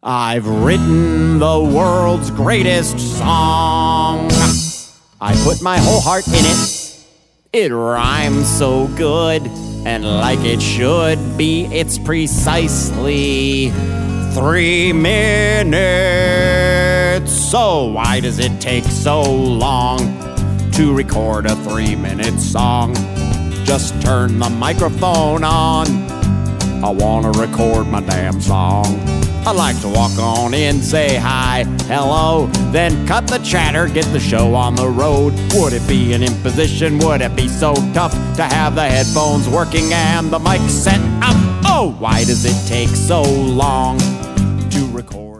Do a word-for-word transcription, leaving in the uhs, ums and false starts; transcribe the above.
I've written the world's greatest song. I put my whole heart in it. It rhymes so good, and like it should be, it's precisely three minutes. So why does it take so long to record a three-minute song? Just turn the microphone on. I wanna record my damn song. I like to walk on in, say hi, hello, then cut the chatter, get the show on the road. Would it be an imposition? Would it be so tough to have the headphones working and the mic set up? Oh, why does it take so long to record?